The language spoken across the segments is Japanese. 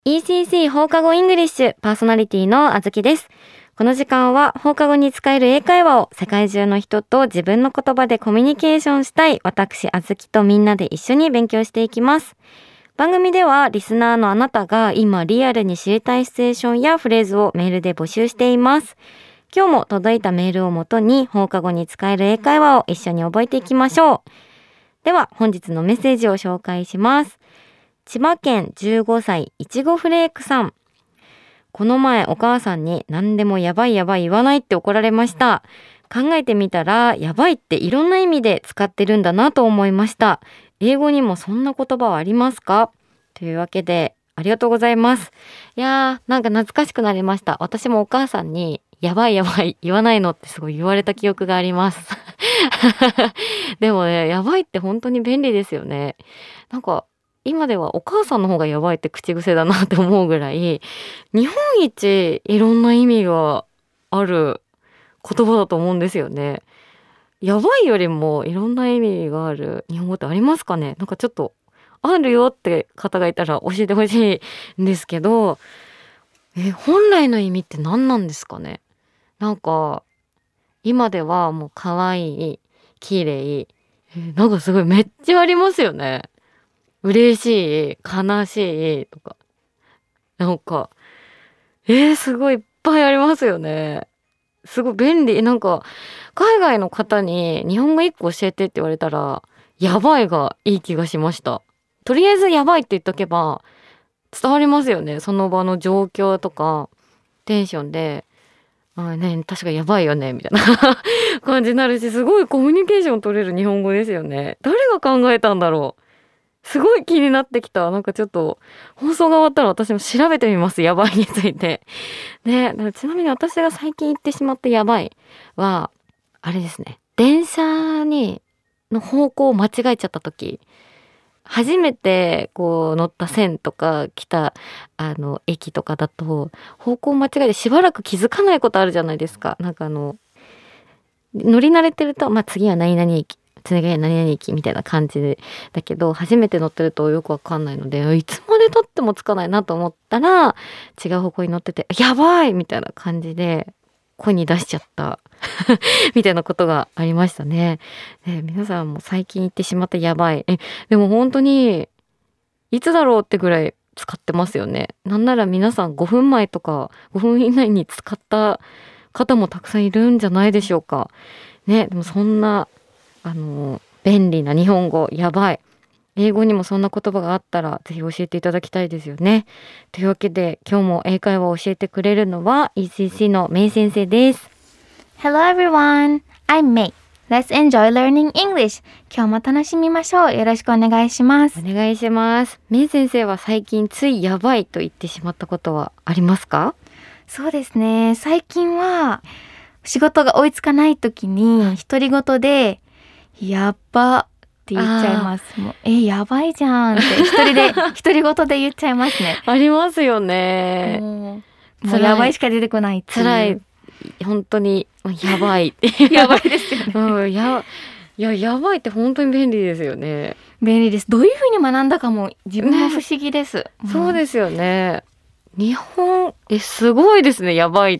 ECC 放課後イングリッシュパーソナリティのあずきです。この時間は放課後に使える英会話を世界中の人と自分の言葉でコミュニケーションしたい私あずきとみんなで一緒に勉強していきます。番組ではリスナーのあなたが今リアルに知りたいシチュエーションやフレーズをメールで募集しています。今日も届いたメールをもとに放課後に使える英会話を一緒に覚えていきましょう。では本日のメッセージを紹介します。千葉県15歳いちごフレークさん。この前お母さんに何でもやばいやばい言わないって怒られました。考えてみたらやばいっていろんな意味で使ってるんだなと思いました。英語にもそんな言葉はありますか？というわけでありがとうございます。いやーなんか懐かしくなりました。私もお母さんにやばいやばい言わないのってすごい言われた記憶がありますでもね、やばいって本当に便利ですよね。なんか今ではお母さんの方がやばいって口癖だなって思うぐらい日本一いろんな意味がある言葉だと思うんですよね。やばいよりもいろんな意味がある日本語ってありますかね。なんかちょっとあるよって方がいたら教えてほしいんですけど、本来の意味って何なんですかね。なんか今ではもう可愛い、綺麗、なんかすごいめっちゃありますよね。嬉しい、悲しいとか、なんかすごいいっぱいありますよね。すごい便利。なんか海外の方に日本語1個教えてって言われたらやばいがいい気がしました。とりあえずやばいって言っとけば伝わりますよね。その場の状況とかテンションでね、確かやばいよねみたいな感じになるし、すごいコミュニケーション取れる日本語ですよね。誰が考えたんだろう。すごい気になってきた。なんかちょっと放送が終わったら私も調べてみます。やばいについて。ね、だからちなみに私が最近言ってしまったやばいはあれですね。電車の方向を間違えちゃった時、初めてこう乗った線とか来た駅とかだと方向間違えてしばらく気づかないことあるじゃないですか。なんか乗り慣れてると、次は何々駅、次は何々駅みたいな感じでだけど、初めて乗ってるとよくわかんないのでいつまで経ってもつかないなと思ったら違う方向に乗っててやばいみたいな感じで声に出しちゃったみたいなことがありましたね。皆さんも最近言ってしまったやばい。でも本当にいつだろうってぐらい使ってますよね。なんなら皆さん5分前とか5分以内に使った方もたくさんいるんじゃないでしょうか。ね、でもそんな便利な日本語やばい。英語にもそんな言葉があったらぜひ教えていただきたいですよね。というわけで今日も英会話を教えてくれるのは ECC のメイ先生です。 Hello everyone, I'm Mei. Let's enjoy learning English. 今日も楽しみましょう。よろしくお願いします。 お願いします。メイ先生は最近ついやばいと言ってしまったことはありますか？ そうですね。最近は仕事が追いつかない時に独り言でやっばって言っちゃいます。もうやばいじゃんって独り言で言っちゃいますね。 ありますよね。 もうやばいしか出てこないっていう。 辛い。本当にやばいやばいですよね。 やばいって本当に便利ですよね。 便利です。どういう風に学んだかも自分も不思議です。 そうですよね。日本すごいですね。やばいって。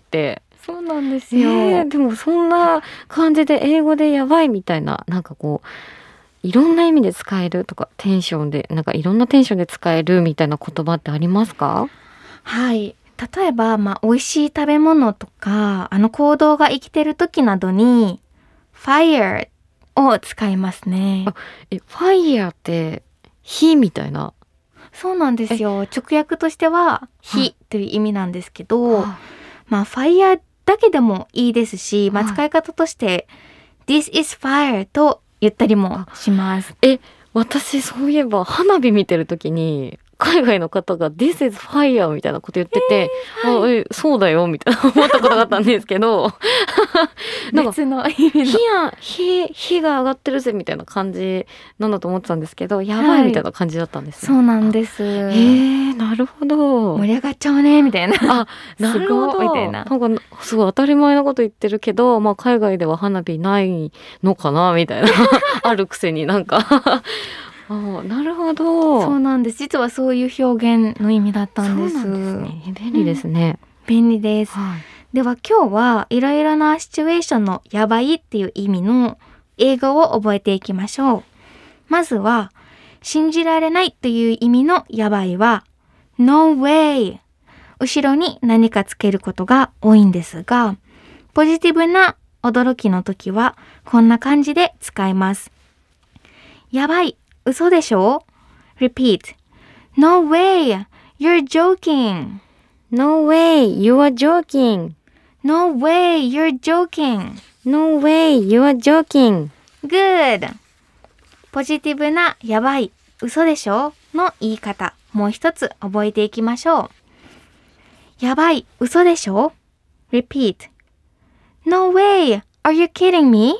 そうなんですよ。 でもそんな感じで英語でやばいみたいな、なんかこういろんな意味で使えるとかテンションでなんかいろんなテンションで使えるみたいな言葉ってありますか？ はい。例えば、美味しい食べ物とか、行動が生きてる時などに、fire を使いますね。 fire って火みたいな。 そうなんですよ。直訳としては、火という意味なんですけど、fire だけでもいいですし、使い方として、this is fire と言ったりもします。 私そういえば花火見てる時に、海外の方が This is fire みたいなこと言ってて、そうだよみたいな思ったことがあったんですけどなんか別の意味の火が上がってるぜみたいな感じなんだと思ってたんですけど、やばいみたいな感じだったんですね。 そうなんです。 なるほど。 盛り上がっちゃうねみたいな。 なるほど。 みたいな。 なんかすごい当たり前なこと言ってるけど、海外では花火ないのかなみたいなあるくせになんかなるほど。 そうなんです。実はそういう表現の意味だったんです。 そうなんですね。便利ですね。 便利です。 はい。 では今日はいろいろなシチュエーションのやばいっていう意味の英語を覚えていきましょう。まずは信じられないという意味のやばいは No way。後ろに何かつけることが多いんですが、ポジティブな驚きの時はこんな感じで使います。やばい、嘘でしょ？ Repeat. No way, you're joking. No way, you are joking. No way, you're joking. No way, you are joking. Good. ポジティブなやばい、嘘でしょの言い方、もう一つ覚えていきましょう。やばい、嘘でしょ Repeat. No way, are you kidding me?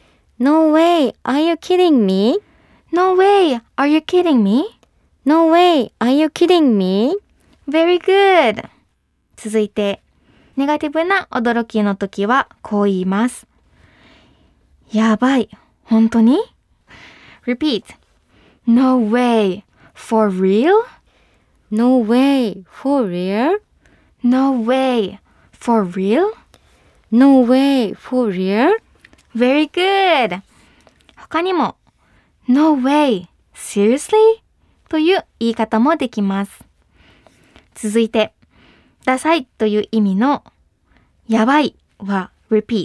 No way, are you kidding me? No way, are you kidding me? No way, are you kidding me? Very good. 続いて、ネガティブな驚きの時はこう言います。やばい、本当に？ Repeat. No way, for real? No way, for real? No way, for real? No way, for real? Very good. 他にも、No way, seriously? という言い方もできます。続いて、ダサいという意味のやばいは repeat.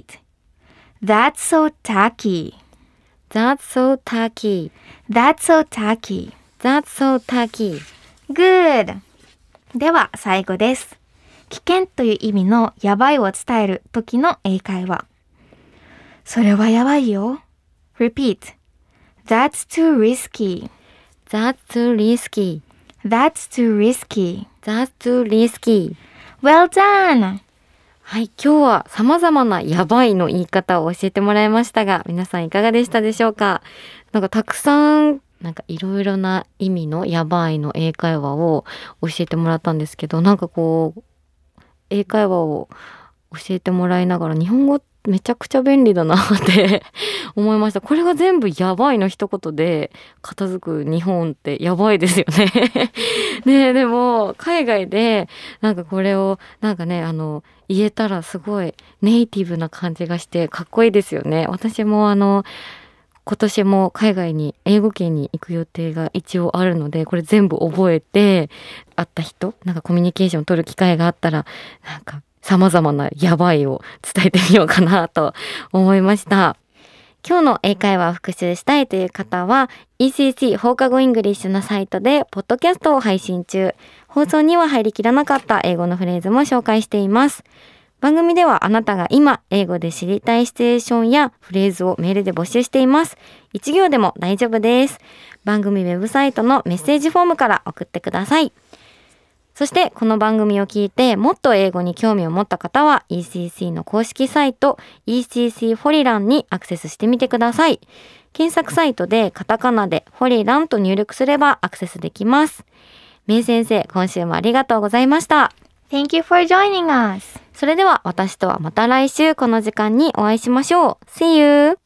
That's so tacky. That's so tacky. That's so tacky. That's so tacky. Good. では最後です。危険という意味のやばいを伝える時の英会話。それはやばいよ。Repeat. That's too risky. That's too risky. That's too risky. That's too risky. Well done! はい、今日は様々なやばいの言い方を教えてもらいましたが、皆さんいかがでしたでしょうか？なんかたくさんいろいろな意味のやばいの英会話を教えてもらったんですけど、なんかこう英会話を教えてもらいながら日本語めちゃくちゃ便利だなって思いました。これが全部やばいの一言で片付く日本ってやばいですよね。ねえ、でも海外でなんかこれをなんかね言えたらすごいネイティブな感じがしてかっこいいですよね。私も今年も海外に英語圏に行く予定が一応あるので、これ全部覚えて会った人なんかコミュニケーション取る機会があったらなんか様々なやばいを伝えてみようかなと思いました。今日の英会話を復習したいという方は ECC 放課後イングリッシュのサイトでポッドキャストを配信中。放送には入りきらなかった英語のフレーズも紹介しています。番組ではあなたが今英語で知りたいシチュエーションやフレーズをメールで募集しています。1行でも大丈夫です。番組ウェブサイトのメッセージフォームから送ってください。そしてこの番組を聞いてもっと英語に興味を持った方は ECC の公式サイト ECC フォリランにアクセスしてみてください。検索サイトでカタカナでフォリランと入力すればアクセスできます。めい先生、今週もありがとうございました。 Thank you for joining us. それでは私とはまた来週この時間にお会いしましょう。See you!